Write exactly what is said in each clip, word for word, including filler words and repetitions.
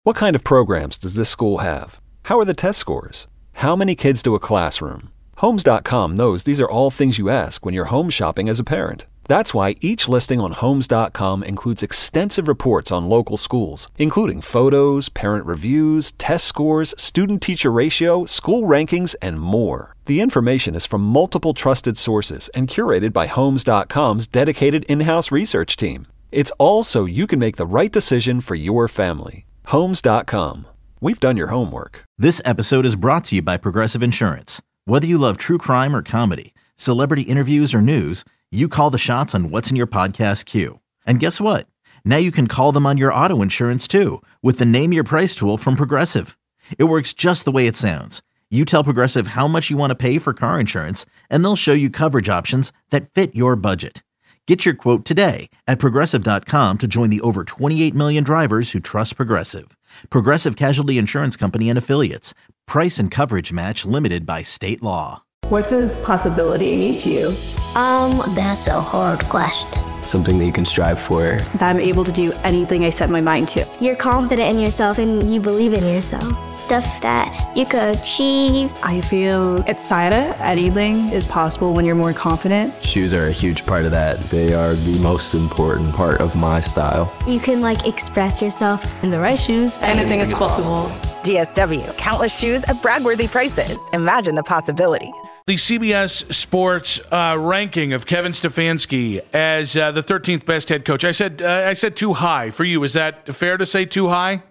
What kind of programs does this school have? How are the test scores? How many kids do a classroom? Homes dot com knows these are all things you ask when you're home shopping as a parent. That's why each listing on Homes dot com includes extensive reports on local schools, including photos, parent reviews, test scores, student-teacher ratio, school rankings, and more. The information is from multiple trusted sources and curated by Homes dot com's dedicated in-house research team. It's all so you can make the right decision for your family. Homes dot com. We've done your homework. This episode is brought to you by Progressive Insurance. Whether you love true crime or comedy, celebrity interviews or news, you call the shots on what's in your podcast queue. And guess what? Now you can call them on your auto insurance too with the Name Your Price tool from Progressive. It works just the way it sounds. You tell Progressive how much you want to pay for car insurance, and they'll show you coverage options that fit your budget. Get your quote today at Progressive dot com to join the over twenty-eight million drivers who trust Progressive. Progressive Casualty Insurance Company and Affiliates. Price and coverage match limited by state law. What does possibility mean to you? Um, that's a hard question. Something that you can strive for. That I'm able to do anything I set my mind to. You're confident in yourself and you believe in yourself. Stuff that you could achieve. I feel excited. Anything is possible when you're more confident. Shoes are a huge part of that. They are the most important part of my style. You can like express yourself. In the right shoes, anything is possible. D S W, countless shoes at brag-worthy prices. Imagine the possibilities. The C B S Sports uh, ranking of Kevin Stefanski as uh, the thirteenth best head coach. I said uh, I said too high for you. Is that fair to say too high?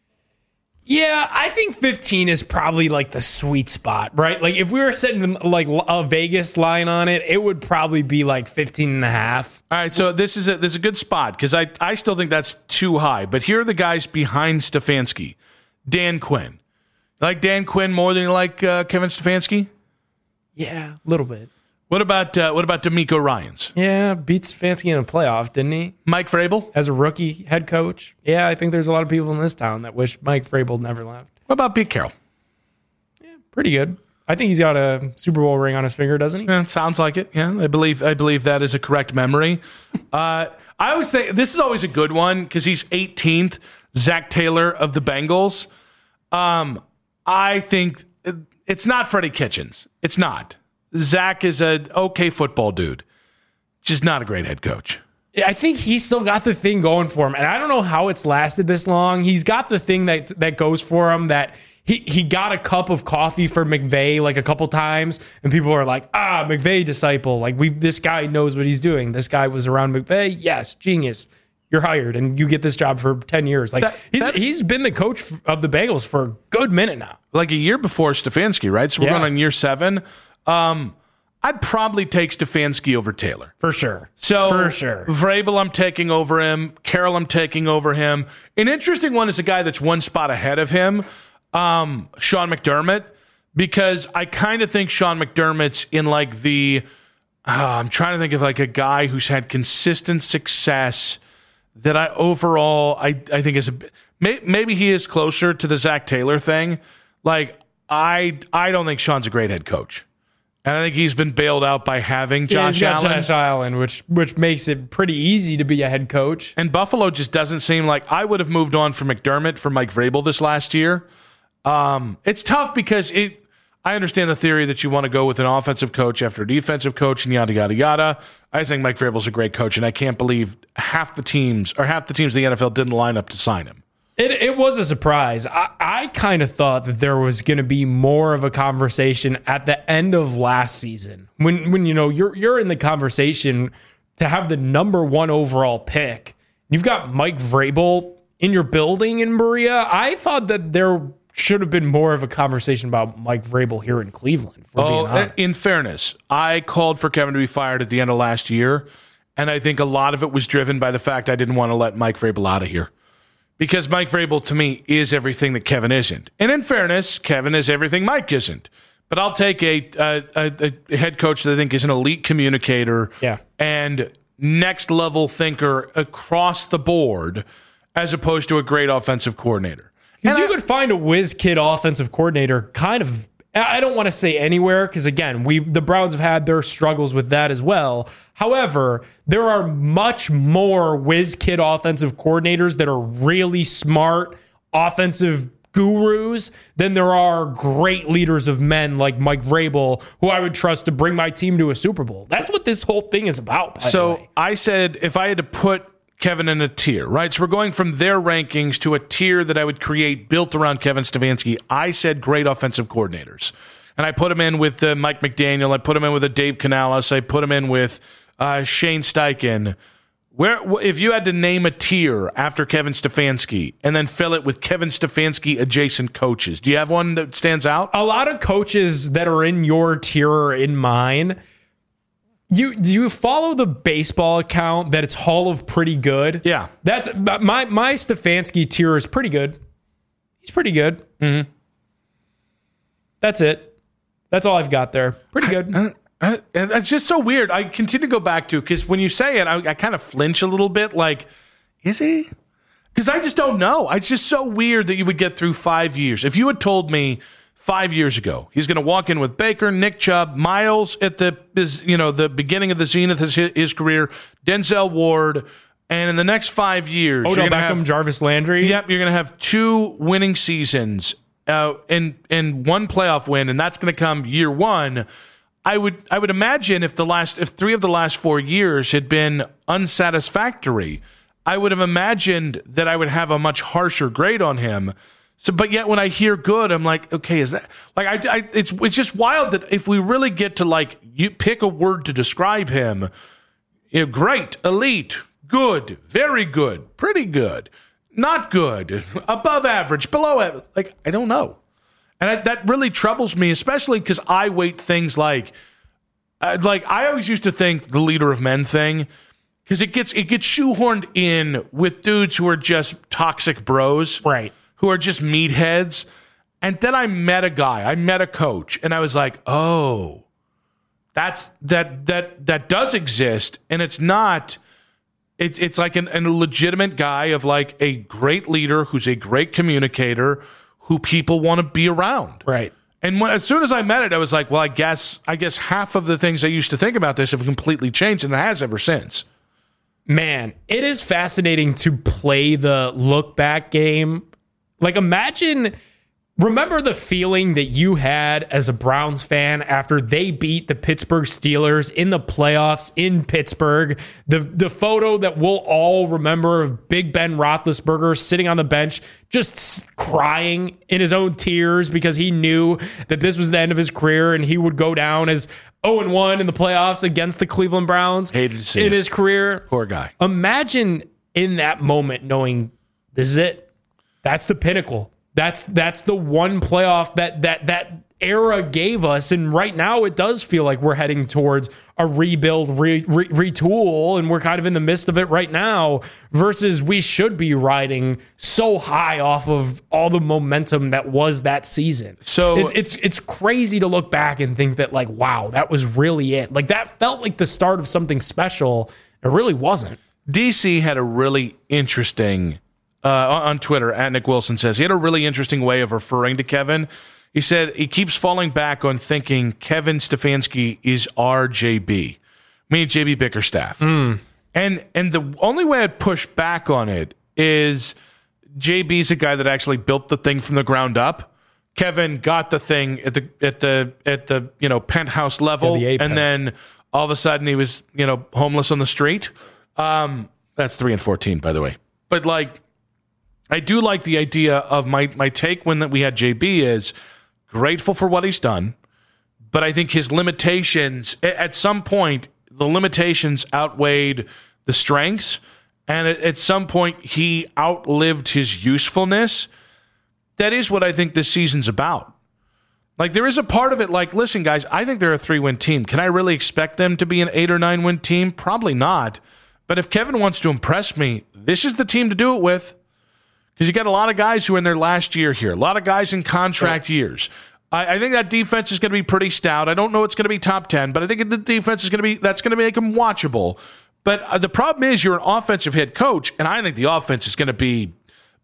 Yeah, I think fifteen is probably like the sweet spot, right? Like if we were setting like a Vegas line on it, it would probably be like fifteen and a half. All right, so this is a, this is a good spot because I, I still think that's too high. But here are the guys behind Stefanski. Dan Quinn. You like Dan Quinn more than you like uh, Kevin Stefanski? Yeah, a little bit. What about uh, what about D'Amico Ryans? Yeah, beat Stefanski in a playoff, didn't he? Mike Vrabel? As a rookie head coach? Yeah, I think there's a lot of people in this town that wish Mike Vrabel never left. What about Pete Carroll? Yeah, pretty good. I think he's got a Super Bowl ring on his finger, doesn't he? Yeah, sounds like it. Yeah, I believe I believe that is a correct memory. uh, I always think this is always a good one because he's eighteenth. Zach Taylor of the Bengals. Um, I think it's not Freddie Kitchens. It's not. Zach is an okay football dude, just not a great head coach. I think he's still got the thing going for him, and I don't know how it's lasted this long. He's got the thing that that goes for him that he, he got a cup of coffee for McVay like a couple times, and people are like, ah, McVay disciple. Like we, this guy knows what he's doing. This guy was around McVay. Yes, genius. You're hired, and you get this job for ten years. Like that, he's that, he's been the coach of the Bengals for a good minute now. Like a year before Stefanski, right? So we're yeah. going on year seven. Um, I'd probably take Stefanski over Taylor. For sure. So for sure. Vrabel, I'm taking over him. Carroll, I'm taking over him. An interesting one is a guy that's one spot ahead of him, um, Sean McDermott, because I kind of think Sean McDermott's in like the, uh, I'm trying to think of like a guy who's had consistent success that I overall, I, I think is a may, maybe he is closer to the Zach Taylor thing. Like, I I don't think Sean's a great head coach. And I think he's been bailed out by having Josh yeah, Allen. Josh Allen, which which makes it pretty easy to be a head coach. And Buffalo just doesn't seem like I would have moved on from McDermott for Mike Vrabel this last year. Um, it's tough because it. I understand the theory that you want to go with an offensive coach after a defensive coach and yada, yada, yada. I just think Mike Vrabel's a great coach, and I can't believe half the teams or half the teams in the N F L didn't line up to sign him. It it was a surprise. I, I kind of thought that there was going to be more of a conversation at the end of last season when when you know you're you're in the conversation to have the number one overall pick. You've got Mike Vrabel in your building in Berea. I thought that there should have been more of a conversation about Mike Vrabel here in Cleveland. For oh, being honest. In fairness, I called for Kevin to be fired at the end of last year, and I think a lot of it was driven by the fact I didn't want to let Mike Vrabel out of here. Because Mike Vrabel, to me, is everything that Kevin isn't. And in fairness, Kevin is everything Mike isn't. But I'll take a, a, a, a head coach that I think is an elite communicator yeah. and next-level thinker across the board as opposed to a great offensive coordinator. Because you could find a whiz kid offensive coordinator kind of, I don't want to say anywhere, because again, we the Browns have had their struggles with that as well. However, there are much more whiz kid offensive coordinators that are really smart, offensive gurus than there are great leaders of men like Mike Vrabel, who I would trust to bring my team to a Super Bowl. That's what this whole thing is about. So I said if I had to put Kevin in a tier, right? So we're going from their rankings to a tier that I would create built around Kevin Stefanski. I said great offensive coordinators. And I put him in with uh, Mike McDaniel. I put him in with a Dave Canales. I put him in with uh, Shane Steichen. Where, if you had to name a tier after Kevin Stefanski and then fill it with Kevin Stefanski adjacent coaches, do you have one that stands out? A lot of coaches that are in your tier are in mine. You do you follow the baseball account that it's Hall of Pretty Good? Yeah, that's my my Stefanski tier is pretty good. He's pretty good. Mm-hmm. That's it. That's all I've got there. Pretty good. I, I, I, it's just so weird. I continue to go back to because when you say it, I, I kind of flinch a little bit. Like, is he? Because I just don't know. It's just so weird that you would get through five years. If you had told me five years ago he's going to walk in with Baker, Nick Chubb, Miles at the is you know the beginning of the zenith of his, his career, Denzel Ward, and in the next five years, Odell you're gonna Beckham, have, Jarvis Landry. Yep, you're going to have two winning seasons uh, and and one playoff win, and that's going to come year one. I would I would imagine if the last if three of the last four years had been unsatisfactory, I would have imagined that I would have a much harsher grade on him. So, but yet when I hear good, I'm like, okay, is that like I, I it's it's just wild that if we really get to like you pick a word to describe him, you know, great, elite, good, very good, pretty good, not good, above average, below average, like I don't know. And I, that really troubles me, especially because I weight things like, uh, like I always used to think the leader of men thing, because it gets it gets shoehorned in with dudes who are just toxic bros, right? Who are just meatheads. And then I met a guy, I met a coach, and I was like, oh, that's that that that does exist, and it's not. It's it's like an, an legitimate guy of like a great leader who's a great communicator, who people want to be around. Right. And when, as soon as I met it, I was like, well, I guess I guess half of the things I used to think about this have completely changed, and it has ever since. Man, it is fascinating to play the look back game. Like, imagine, remember the feeling that you had as a Browns fan after they beat the Pittsburgh Steelers in the playoffs in Pittsburgh. The the photo that we'll all remember of Big Ben Roethlisberger sitting on the bench, just crying in his own tears because he knew that this was the end of his career and he would go down as oh and one in the playoffs against the Cleveland Browns. Hated to see in it. his career. Poor guy. Imagine in that moment knowing this is it. That's the pinnacle. That's that's the one playoff that that that era gave us, and right now it does feel like we're heading towards a rebuild, re, re, retool, and we're kind of in the midst of it right now. Versus we should be riding so high off of all the momentum that was that season. So it's it's it's crazy to look back and think that like, wow, that was really it. Like that felt like the start of something special. It really wasn't. D C had a really interesting. Uh, on Twitter, at Nick Wilson says, he had a really interesting way of referring to Kevin. He said he keeps falling back on thinking Kevin Stefanski is our J B, meaning J B Bickerstaff. Mm. And and the only way I'd push back on it is J B's a guy that actually built the thing from the ground up. Kevin got the thing at the at the at the you know penthouse level, yeah, the and then all of a sudden he was you know homeless on the street. Um, that's three and fourteen, by the way. But like. I do like the idea of my, my take when that we had J B is grateful for what he's done, but I think his limitations, at some point, the limitations outweighed the strengths, and at some point he outlived his usefulness. That is what I think this season's about. Like, there is a part of it like, listen, guys, I think they're a three-win team. Can I really expect them to be an eight- or nine-win team? Probably not. But if Kevin wants to impress me, this is the team to do it with. Because you got a lot of guys who are in their last year here, a lot of guys in contract yeah. years. I, I think that defense is going to be pretty stout. I don't know it's going to be top ten, but I think the defense is going to be that's going to make them watchable. But uh, the problem is you're an offensive head coach, and I think the offense is going to be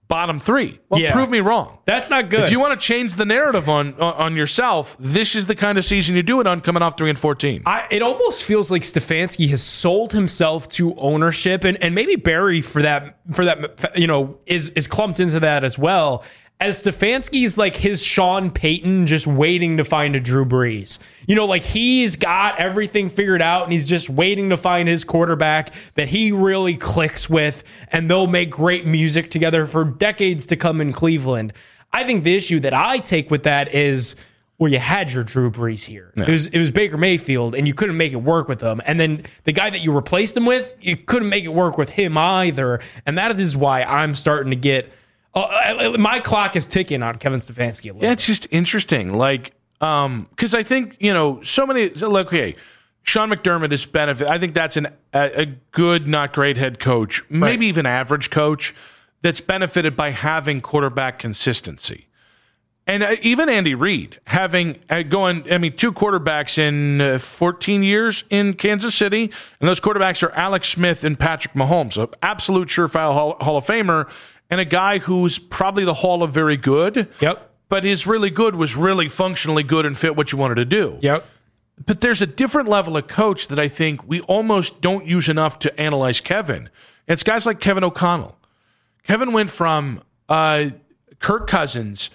bottom three. Well, Yeah. prove me wrong. That's not good. If you want to change the narrative on on yourself, this is the kind of season you do it on, coming off three and fourteen. I, it almost feels like Stefanski has sold himself to ownership, and, and maybe Barry for that for that you know is is clumped into that as well. As Stefanski's like his Sean Payton, just waiting to find a Drew Brees. You know, like he's got everything figured out and he's just waiting to find his quarterback that he really clicks with, and they'll make great music together for decades to come in Cleveland. I think the issue that I take with that is, well, you had your Drew Brees here. Yeah. It was it was Baker Mayfield, and you couldn't make it work with him. And then the guy that you replaced him with, you couldn't make it work with him either. And that is why I'm starting to get. Uh, my clock is ticking on Kevin Stefanski a little Yeah, it's just interesting. Like, um, because I think, you know, so many, look, okay, Sean McDermott is benefit. I think that's an, a, a good, not great head coach, maybe Right. even average coach that's benefited by having quarterback consistency. And uh, even Andy Reid having uh, going, I mean, two quarterbacks in uh, fourteen years in Kansas City, and those quarterbacks are Alex Smith and Patrick Mahomes, an absolute surefire Hall, Hall of Famer, and a guy who's probably the Hall of very good. Yep. But his really good was really functionally good and fit what you wanted to do. Yep. But there's a different level of coach that I think we almost don't use enough to analyze Kevin. And it's guys like Kevin O'Connell. Kevin went from uh, Kirk Cousins,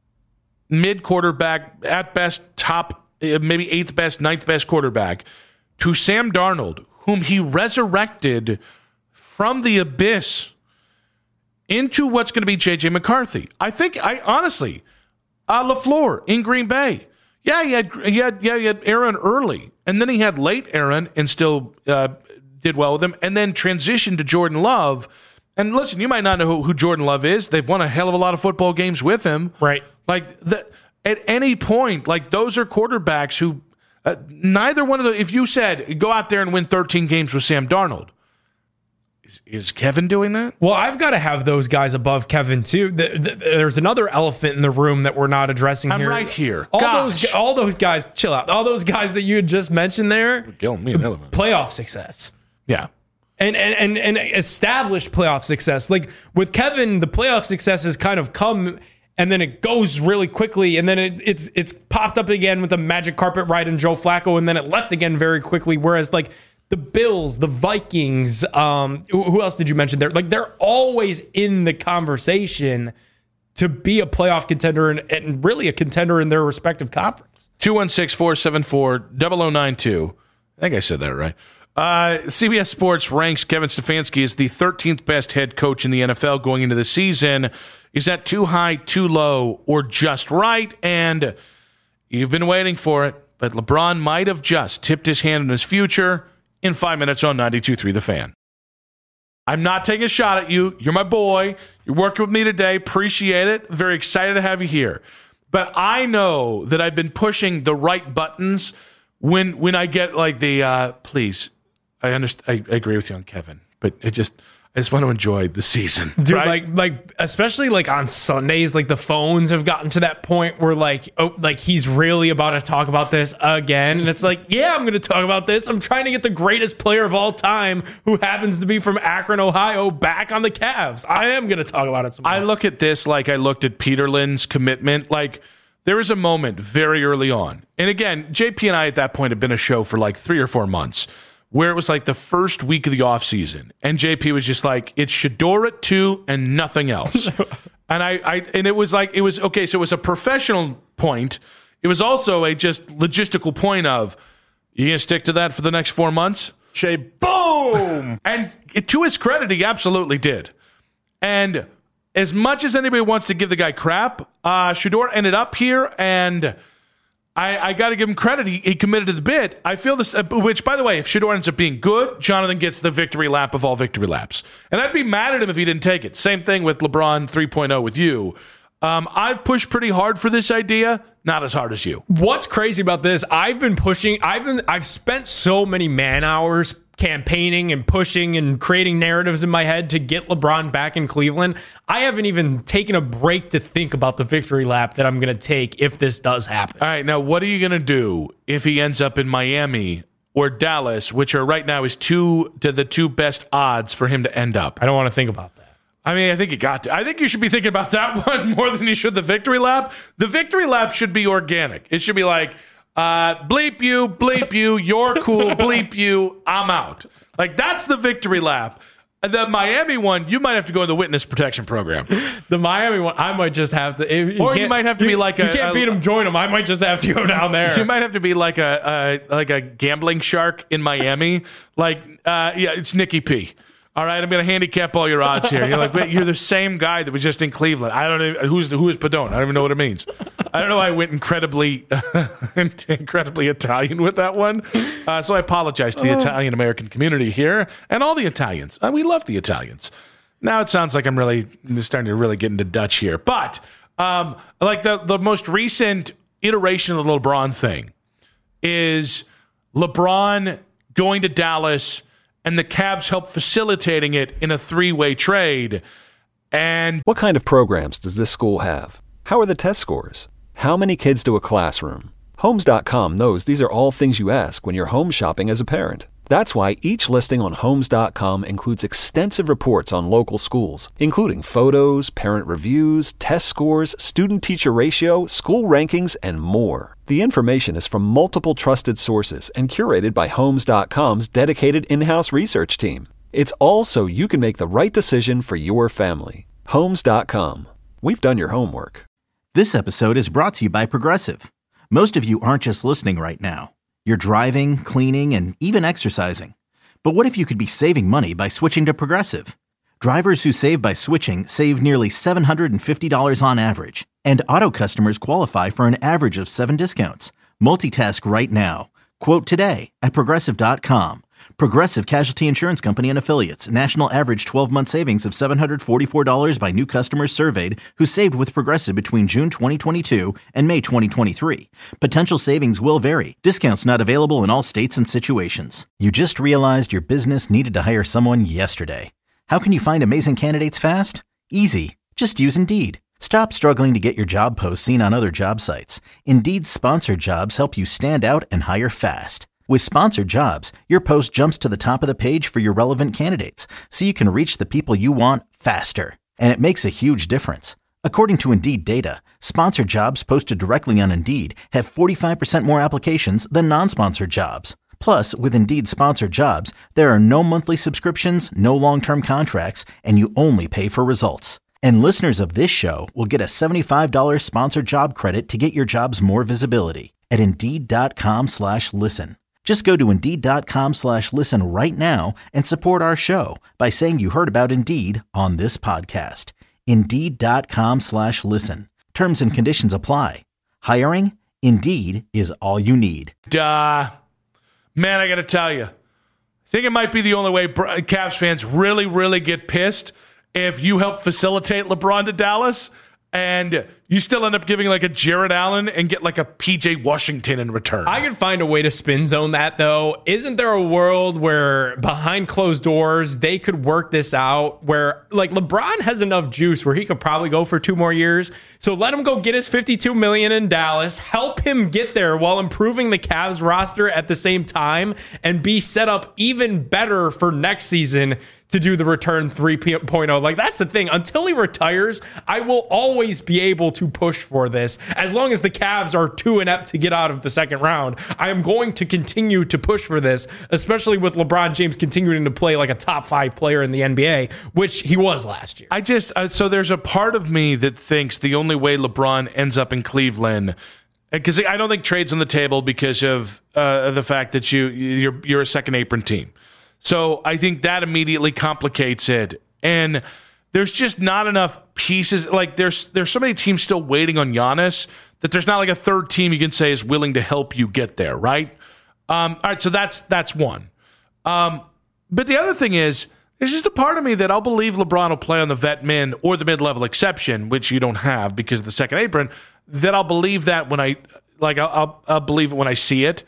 mid quarterback, at best top, uh, maybe eighth best, ninth best quarterback, to Sam Darnold, whom he resurrected from the abyss into what's going to be J J McCarthy. I think, I honestly, uh, LaFleur in Green Bay. Yeah, he had, he had, yeah, he had Aaron early, and then he had late Aaron and still uh, did well with him, and then transitioned to Jordan Love. And listen, you might not know who, who Jordan Love is. They've won a hell of a lot of football games with him. Right. Like, the, at any point, like, those are quarterbacks who, uh, neither one of the, if you said, go out there and win thirteen games with Sam Darnold, Is, is Kevin doing that? Well, I've got to have those guys above Kevin too. The, the, there's another elephant in the room that we're not addressing I'm here. right here. All Gosh. those, all those guys, chill out. All those guys that you had just mentioned there, Killing me an elephant. playoff success. Yeah. And, and and and established playoff success. Like with Kevin, the playoff success has kind of come and then it goes really quickly, and then it, it's it's popped up again with the magic carpet ride and Joe Flacco, and then it left again very quickly. Whereas like the Bills, the Vikings, um, who, who else did you mention there? Like they're always in the conversation to be a playoff contender and, and really a contender in their respective conference. two one six, four seven four, zero zero nine two. I think I said that right. Uh, C B S Sports ranks Kevin Stefanski as the thirteenth best head coach in the N F L going into the season. Is that too high, too low, or just right? And you've been waiting for it, but LeBron might have just tipped his hand on his future in five minutes on ninety-two point three The Fan. I'm not taking a shot at you. You're my boy. You're working with me today. Appreciate it. Very excited to have you here. But I know that I've been pushing the right buttons when when I get like the, uh, please, I understand. I, I agree with you on Kevin, but it just I just want to enjoy the season, Dude, right? like, like, especially like on Sundays, like the phones have gotten to that point where like, oh, like he's really about to talk about this again. And it's like, yeah, I'm going to talk about this. I'm trying to get the greatest player of all time, who happens to be from Akron, Ohio, back on the Cavs. I am going to talk about it some more. I look at this like I looked at Peterlin's commitment. Like there was a moment very early on, and again, J P and I at that point had been a show for like three or four months. Where it was like the first week of the offseason, and J P was just like, it's Shedeur at two and nothing else. and I, I and it was like, it was, okay, so it was a professional point. It was also a just logistical point of, you going to stick to that for the next four months? Shay, boom! And it, to his credit, he absolutely did. And as much as anybody wants to give the guy crap, uh, Shedeur ended up here, and I, I got to give him credit. He, he committed to the bid. I feel this, uh, which, by the way, if Shedeur ends up being good, Jonathan gets the victory lap of all victory laps. And I'd be mad at him if he didn't take it. Same thing with LeBron three point oh with you. Um, I've pushed pretty hard for this idea, not as hard as you. What's crazy about this? I've been pushing. I've been. I've spent so many man hours campaigning and pushing and creating narratives in my head to get LeBron back in Cleveland. I haven't even taken a break to think about the victory lap that I'm going to take if this does happen. All right, now what are you going to do if he ends up in Miami or Dallas, which are right now is two to the two best odds for him to end up? I don't want to think about that. I mean, I think you got to. I think you should be thinking about that one more than you should the victory lap. The victory lap should be organic. It should be like, uh, bleep you, bleep you, you're cool, bleep you, I'm out. Like, that's the victory lap. The Miami one, you might have to go in the witness protection program. The Miami one, I might just have to. You or you might have to you, be like you a. You can't a, beat them, join them. I might just have to go down there. You might have to be like a, a like a gambling shark in Miami. Like, uh, yeah, it's Nikki P. All right, I'm going to handicap all your odds here. You're like, wait, you're the same guy that was just in Cleveland. I don't know who's who is Padone. I don't even know what it means. I don't know. I went incredibly, incredibly Italian with that one. Uh, so I apologize to the Italian American community here and all the Italians. Uh, we love the Italians. Now it sounds like I'm really starting to really get into Dutch here, but um, like the the most recent iteration of the LeBron thing is LeBron going to Dallas. And the Cavs help facilitating it in a three-way trade. And what kind of programs does this school have? How are the test scores? How many kids do a classroom? Homes dot com knows these are all things you ask when you're home shopping as a parent. That's why each listing on Homes dot com includes extensive reports on local schools, including photos, parent reviews, test scores, student-teacher ratio, school rankings, and more. The information is from multiple trusted sources and curated by Homes dot com's dedicated in-house research team. It's all so you can make the right decision for your family. Homes dot com. We've done your homework. This episode is brought to you by Progressive. Most of you aren't just listening right now. You're driving, cleaning, and even exercising. But what if you could be saving money by switching to Progressive? Drivers who save by switching save nearly seven hundred fifty dollars on average. And auto customers qualify for an average of seven discounts. Multitask right now. Quote today at Progressive dot com. Progressive Casualty Insurance Company and Affiliates. National average twelve-month savings of seven hundred forty-four dollars by new customers surveyed who saved with Progressive between June twenty twenty-two and May twenty twenty-three. Potential savings will vary. Discounts not available in all states and situations. You just realized your business needed to hire someone yesterday. How can you find amazing candidates fast? Easy. Just use Indeed. Stop struggling to get your job posts seen on other job sites. Indeed's sponsored jobs help you stand out and hire fast. With sponsored jobs, your post jumps to the top of the page for your relevant candidates, so you can reach the people you want faster. And it makes a huge difference. According to Indeed data, sponsored jobs posted directly on Indeed have forty-five percent more applications than non-sponsored jobs. Plus, with Indeed sponsored jobs, there are no monthly subscriptions, no long-term contracts, and you only pay for results. And listeners of this show will get a seventy-five dollars sponsored job credit to get your jobs more visibility at Indeed.com slash listen. Just go to Indeed.com slash listen right now and support our show by saying you heard about Indeed on this podcast. Indeed.com slash listen. Terms and conditions apply. Hiring? Indeed is all you need. Duh. Man, I got to tell you, I think it might be the only way Cavs fans really, really get pissed if you help facilitate LeBron to Dallas and you still end up giving like a Jared Allen and get like a P J Washington in return. I could find a way to spin zone that, though. Isn't there a world where behind closed doors they could work this out where like LeBron has enough juice where he could probably go for two more years? So let him go get his fifty-two million dollars in Dallas, help him get there while improving the Cavs roster at the same time and be set up even better for next season to do the return three point oh. Like, that's the thing. Until he retires, I will always be able to push for this. As long as the Cavs are too inept to get out of the second round, I am going to continue to push for this, especially with LeBron James continuing to play like a top five player in the N B A, which he was last year. I just, uh, so there's a part of me that thinks the only way LeBron ends up in Cleveland, because I don't think trade's on the table because of uh, the fact that you, you're, you're a second apron team. So I think that immediately complicates it. And there's just not enough pieces. Like there's there's so many teams still waiting on Giannis that there's not like a third team you can say is willing to help you get there, right? Um, all right, so that's that's one. Um, but the other thing is, there's just a part of me that I'll believe LeBron will play on the vet min or the mid-level exception, which you don't have because of the second apron, that I'll believe that when I, like I'll, I'll, I'll believe it when I see it.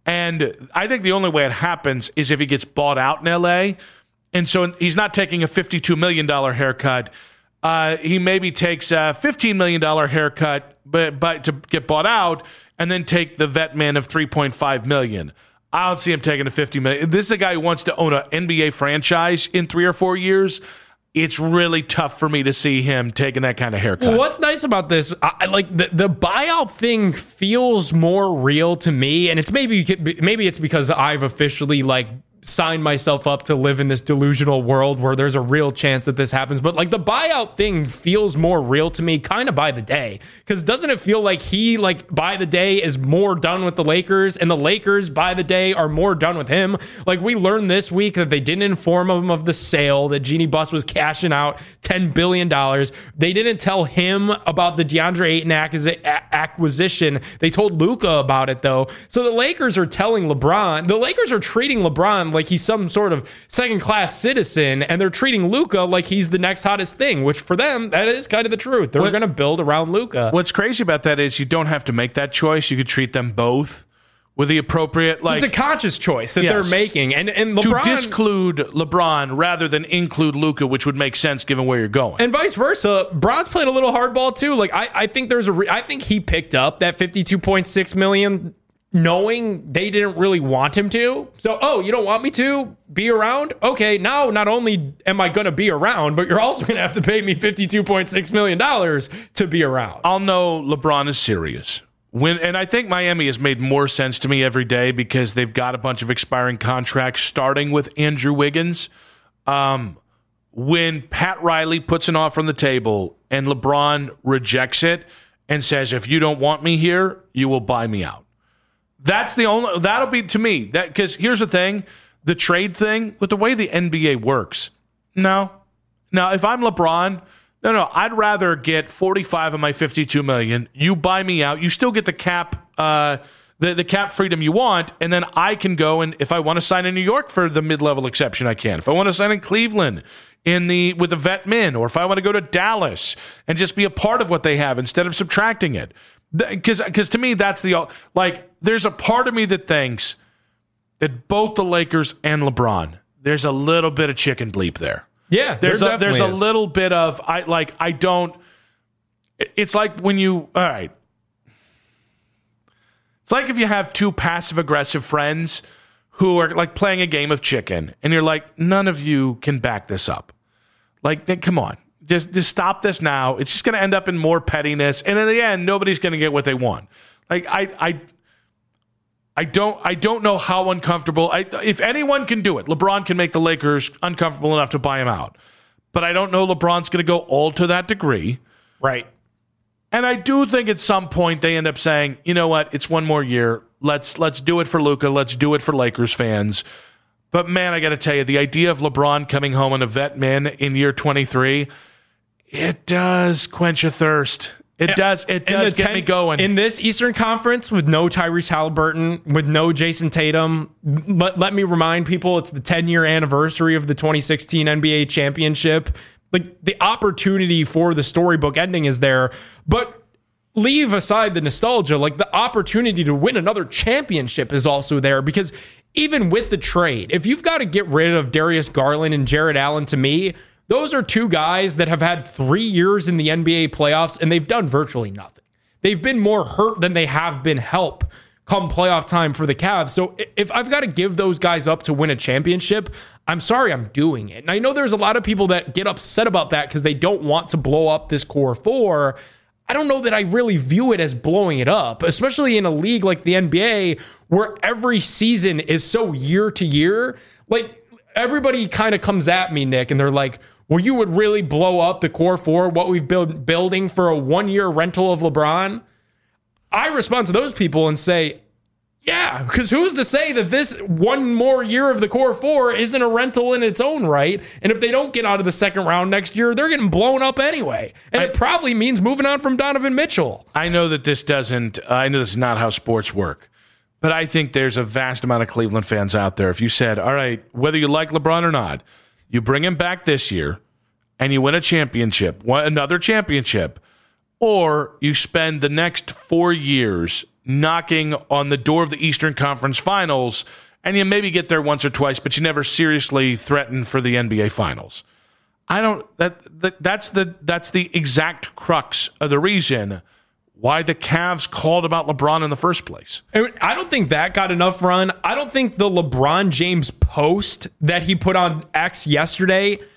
And I think the only way it happens is if he gets bought out in L A. And so he's not taking a fifty-two million dollars haircut. Uh, he maybe takes a fifteen million dollars haircut but, but to get bought out and then take the vet man of three point five million dollars. I don't see him taking a fifty million dollars. This is a guy who wants to own an N B A franchise in three or four years. it's really tough for me to see him taking that kind of haircut. Well, what's nice about this, I, like the, the buyout thing feels more real to me, and it's maybe maybe it's because I've officially like signed myself up to live in this delusional world where there's a real chance that this happens. But like the buyout thing feels more real to me kind of by the day, because doesn't it feel like he like by the day is more done with the Lakers and the Lakers by the day are more done with him? Like we learned this week that they didn't inform him of the sale, that Jeannie Buss was cashing out ten billion dollars. They didn't tell him about the DeAndre Ayton acquisition. They told Luka about it though. So the Lakers are telling LeBron, the Lakers are treating LeBron like he's some sort of second-class citizen, and they're treating Luka like he's the next hottest thing, which for them, that is kind of the truth. They're going to build around Luka. What's crazy about that is you don't have to make that choice. You could treat them both with the appropriate... like It's a conscious choice that yes. they're making. And, and LeBron... To disclude LeBron rather than include Luka, which would make sense given where you're going. And vice versa. Bron's playing a little hardball, too. Like, I, I think there's a... Re- I think he picked up that fifty-two point six million dollars knowing they didn't really want him to. So, oh, you don't want me to be around? Okay, now not only am I going to be around, but you're also going to have to pay me fifty-two point six million dollars to be around. I'll know LeBron is serious. When, and I think Miami has made more sense to me every day because they've got a bunch of expiring contracts, starting with Andrew Wiggins. Um, when Pat Riley puts an offer on the table and LeBron rejects it and says, if you don't want me here, you will buy me out. That's the only, that'll be to me, that because here's the thing, the trade thing, with the way the N B A works, no. Now, if I'm LeBron, no, no, I'd rather get forty-five of my fifty-two million. You buy me out. You still get the cap, uh, the, the cap freedom you want, and then I can go and if I want to sign in New York for the mid-level exception, I can. If I want to sign in Cleveland in the with the vet min, or if I want to go to Dallas and just be a part of what they have instead of subtracting it. Because because to me, that's the, like, there's a part of me that thinks that both the Lakers and LeBron, there's a little bit of chicken bleep there. Yeah, there's there a, there's a is. little bit of, I like, I don't, it's like when you, all right. It's like if you have two passive aggressive friends who are like playing a game of chicken and you're like, none of you can back this up. Like, come on. Just just stop this now. It's just going to end up in more pettiness, and in the end, nobody's going to get what they want. Like I I I don't I don't know how uncomfortable. I, if anyone can do it, LeBron can make the Lakers uncomfortable enough to buy him out. But I don't know LeBron's going to go all to that degree, right? And I do think at some point they end up saying, you know what, it's one more year. Let's let's do it for Luka. Let's do it for Lakers fans. But man, I got to tell you, the idea of LeBron coming home on a vet min in year twenty-three. It does quench a thirst. It and, does. It does get ten, me going. In this Eastern Conference with no Tyrese Halliburton, with no Jason Tatum, let, let me remind people it's the ten-year anniversary of the twenty sixteen N B A championship. Like, the opportunity for the storybook ending is there, but leave aside the nostalgia, like the opportunity to win another championship is also there, because even with the trade, if you've got to get rid of Darius Garland and Jared Allen, to me, those are two guys that have had three years in the N B A playoffs, and they've done virtually nothing. They've been more hurt than they have been help come playoff time for the Cavs. So if I've got to give those guys up to win a championship, I'm sorry, I'm doing it. And I know there's a lot of people that get upset about that because they don't want to blow up this core four. I don't know that I really view it as blowing it up, especially in a league like the N B A where every season is so year to year. Like, everybody kind of comes at me, Nick, and they're like, well, you would really blow up the core four, what we've been building for a one-year rental of LeBron? I respond to those people and say, yeah, because who's to say that this one more year of the core four isn't a rental in its own right? And if they don't get out of the second round next year, they're getting blown up anyway. And I, it probably means moving on from Donovan Mitchell. I know that this doesn't, uh, I know this is not how sports work. But I think there's a vast amount of Cleveland fans out there. If you said, all right, whether you like LeBron or not, you bring him back this year and you win a championship, another championship, or you spend the next four years knocking on the door of the Eastern Conference Finals, and you maybe get there once or twice, but you never seriously threaten for the N B A Finals. I don't, that, that that's the that's the exact crux of the reason why the Cavs called about LeBron in the first place. I don't think that got enough run. I don't think the LeBron James post that he put on X yesterday,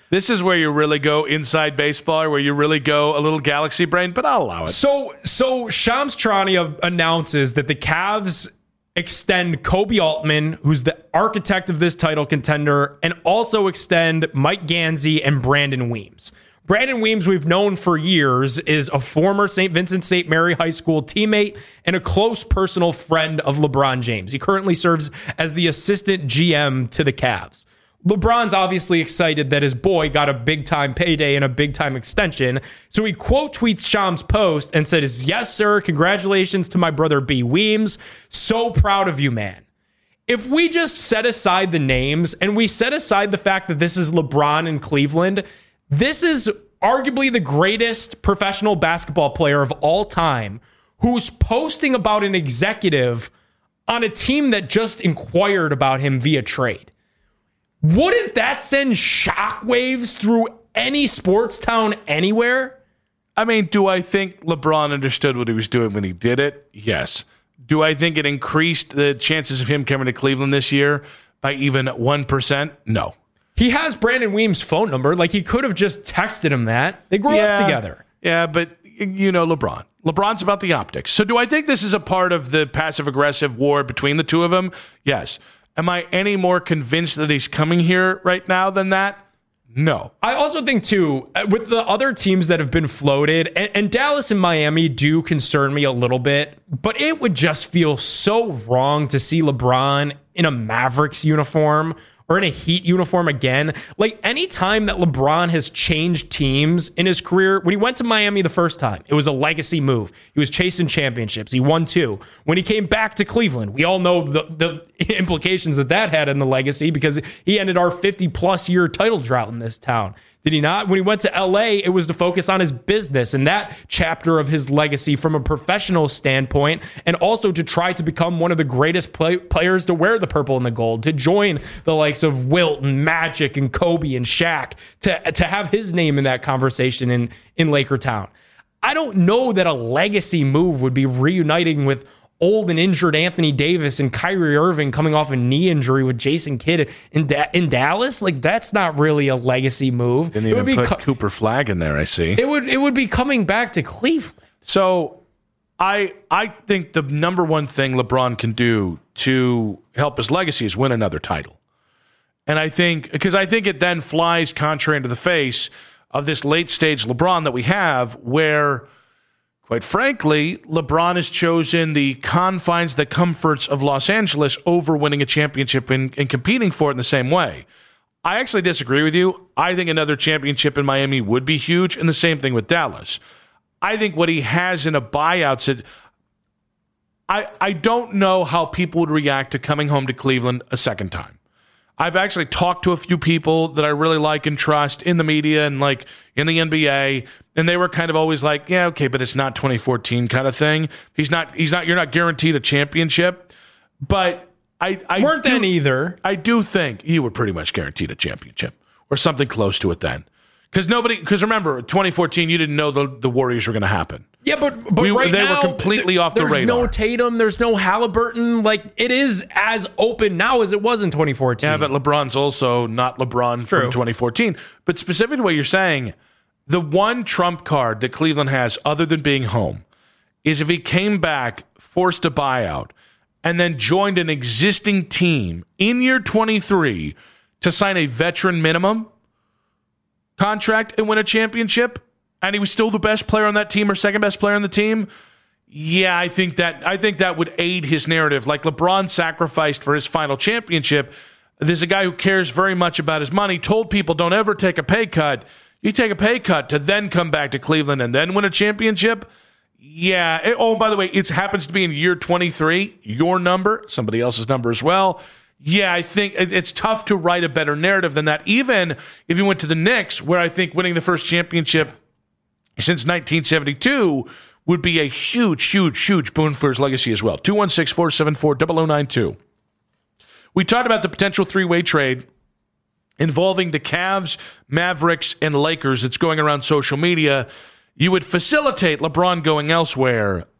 This is where you really go inside baseball, or where you really go a little galaxy brain, but I'll allow it. So, so Shams Charania announces that the Cavs extend Kobe Altman, who's the architect of this title contender, and also extend Mike Gansey and Brandon Weems. Brandon Weems, we've known for years, is a former Saint Vincent Saint Mary High School teammate and a close personal friend of LeBron James. He currently serves as the assistant G M to the Cavs. LeBron's obviously excited that his boy got a big-time payday and a big-time extension, so he quote tweets Shams' post and says, "Yes, sir, congratulations to my brother B. Weems. So proud of you, man." If we just set aside the names and we set aside the fact that this is LeBron in Cleveland, this is arguably the greatest professional basketball player of all time who's posting about an executive on a team that just inquired about him via trade. Wouldn't that send shockwaves through any sports town anywhere? I mean, do I think LeBron understood what he was doing when he did it? Yes. Do I think it increased the chances of him coming to Cleveland this year by even one percent? No. He has Brandon Weems' phone number. Like, he could have just texted him that. They grew yeah, up together. Yeah, but you know LeBron. LeBron's about the optics. So do I think this is a part of the passive-aggressive war between the two of them? Yes. Am I any more convinced that he's coming here right now than that? No. I also think, too, with the other teams that have been floated, and, and Dallas and Miami do concern me a little bit, but it would just feel so wrong to see LeBron in a Mavericks uniform or in a Heat uniform again. Like, any time that LeBron has changed teams in his career, when he went to Miami the first time, it was a legacy move. He was chasing championships. He won two. When he came back to Cleveland, we all know the, the implications that that had in the legacy, because he ended our fifty-plus year title drought in this town. Did he not? When he went to L A, it was to focus on his business and that chapter of his legacy from a professional standpoint, and also to try to become one of the greatest play- players to wear the purple and the gold, to join the likes of Wilt and Magic and Kobe and Shaq, to, to have his name in that conversation in, in Laker Town. I don't know that a legacy move would be reuniting with old and injured Anthony Davis and Kyrie Irving coming off a knee injury with Jason Kidd in da- in Dallas. Like, that's not really a legacy move. Didn't it even would be put co- Cooper Flagg in there, I see. It would it would be coming back to Cleveland. So I I think the number one thing LeBron can do to help his legacy is win another title. And I think, because I think it then flies contrary into the face of this late stage LeBron that we have, where, quite frankly, LeBron has chosen the confines, the comforts of Los Angeles over winning a championship and, and competing for it in the same way. I actually disagree with you. I think another championship in Miami would be huge, and the same thing with Dallas. I think what he has in a buyout said, I, I don't know how people would react to coming home to Cleveland a second time. I've actually talked to a few people that I really like and trust in the media and like in the N B A, and they were kind of always like, yeah, okay, but it's not twenty fourteen kind of thing. He's not, he's not, you're not guaranteed a championship. But I, I weren't do, then either. I do think you were pretty much guaranteed a championship or something close to it then. Because nobody, because remember, twenty fourteen, you didn't know the, the Warriors were going to happen. Yeah, but but we, right they now, were completely th- off the there's radar. There's no Tatum, there's no Halliburton. Like, it is as open now as it was in twenty fourteen. Yeah, but LeBron's also not LeBron True. from twenty fourteen. But specifically what you're saying, the one trump card that Cleveland has other than being home is if he came back, forced a buyout, and then joined an existing team in year twenty-three to sign a veteran minimum contract and win a championship, and he was still the best player on that team or second best player on the team, yeah, I think that I think that would aid his narrative. Like, LeBron sacrificed for his final championship. There's a guy who cares very much about his money, told people don't ever take a pay cut. You take a pay cut to then come back to Cleveland and then win a championship. Yeah. It, oh, by the way, it happens to be in year twenty-three, your number, somebody else's number as well. Yeah, I think it's tough to write a better narrative than that. Even if you went to the Knicks, where I think winning the first championship since nineteen seventy-two would be a huge, huge, huge boon for his legacy as well. two one six, four seven four, zero zero nine two. We talked about the potential three-way trade involving the Cavs, Mavericks, and Lakers. It's going around social media. You would facilitate LeBron going elsewhere.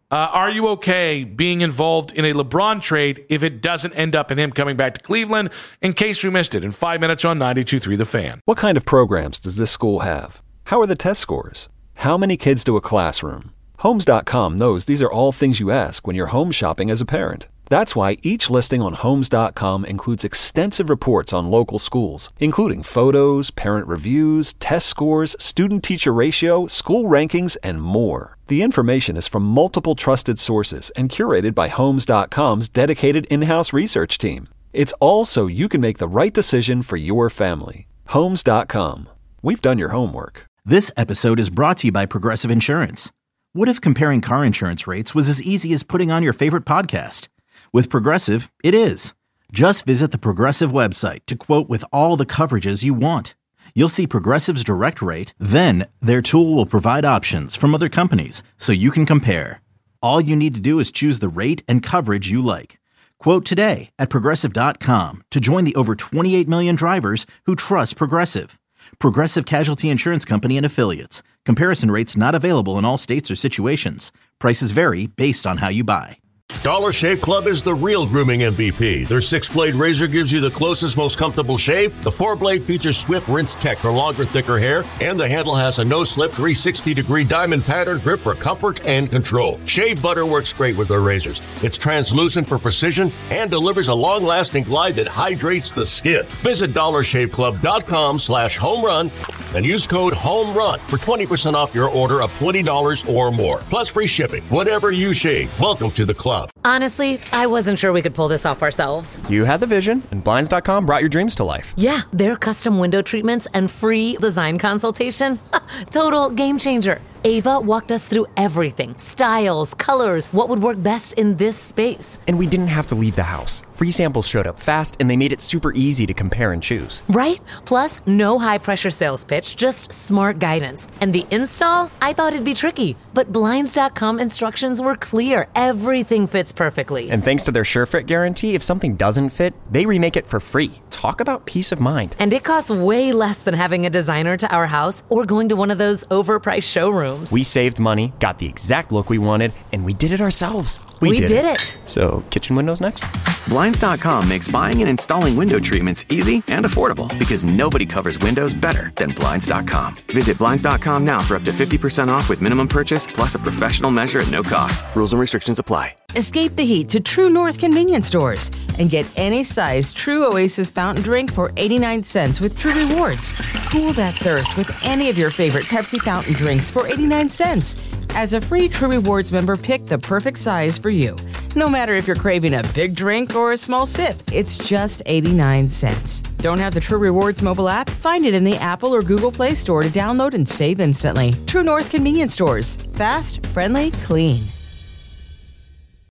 Uh, are you okay being involved in a LeBron trade if it doesn't end up in him coming back to Cleveland? In case we missed it, in five minutes on ninety-two point three The Fan. What kind of programs does this school have? How are the test scores? How many kids do a classroom? Homes dot com knows these are all things you ask when you're home shopping as a parent. That's why each listing on Homes dot com includes extensive reports on local schools, including photos, parent reviews, test scores, student-teacher ratio, school rankings, and more. The information is from multiple trusted sources and curated by Homes dot com's dedicated in-house research team. It's all so you can make the right decision for your family. Homes dot com. We've done your homework. This episode is brought to you by Progressive Insurance. What if comparing car insurance rates was as easy as putting on your favorite podcast? With Progressive, it is. Just visit the Progressive website to quote with all the coverages you want. You'll see Progressive's direct rate, then their tool will provide options from other companies so you can compare. All you need to do is choose the rate and coverage you like. Quote today at Progressive dot com to join the over twenty-eight million drivers who trust Progressive. Progressive Casualty Insurance Company and Affiliates. Comparison rates not available in all states or situations. Prices vary based on how you buy. Dollar Shave Club is the real grooming M V P. Their six-blade razor gives you the closest, most comfortable shave. The four-blade features Swift Rinse Tech for longer, thicker hair. And the handle has a no-slip three hundred sixty degree diamond pattern grip for comfort and control. Shave butter works great with their razors. It's translucent for precision and delivers a long-lasting glide that hydrates the skin. Visit dollar shave club dot com slash home run and use code HOMERUN for twenty percent off your order of twenty dollars or more. Plus free shipping. Whatever you shave, welcome to the club. Honestly, I wasn't sure we could pull this off ourselves. You had the vision, and Blinds dot com brought your dreams to life. Yeah, their custom window treatments and free design consultation. Total game changer. Ava walked us through everything. Styles, colors, what would work best in this space. And we didn't have to leave the house. Free samples showed up fast, and they made it super easy to compare and choose. Right? Plus, no high-pressure sales pitch, just smart guidance. And the install? I thought it'd be tricky, but Blinds dot com instructions were clear. Everything fits perfectly. And thanks to their SureFit guarantee, if something doesn't fit, they remake it for free. Talk about peace of mind. And it costs way less than having a designer to our house or going to one of those overpriced showrooms. We saved money, got the exact look we wanted, and we did it ourselves. We, we did, did it. it. So, kitchen windows next? Blinds dot com makes buying and installing window treatments easy and affordable because nobody covers windows better than Blinds dot com. Visit Blinds dot com now for up to fifty percent off with minimum purchase plus a professional measure at no cost. Rules and restrictions apply. Escape the heat to True North convenience stores and get any size True Oasis fountain drink for eighty-nine cents with True Rewards. Cool that thirst with any of your favorite Pepsi fountain drinks for eighty-nine cents. As a free True Rewards member, pick the perfect size for you. No matter if you're craving a big drink or a small sip, it's just eighty-nine cents. Don't have the True Rewards mobile app? Find it in the Apple or Google Play Store to download and save instantly. True North convenience stores. Fast, friendly, clean.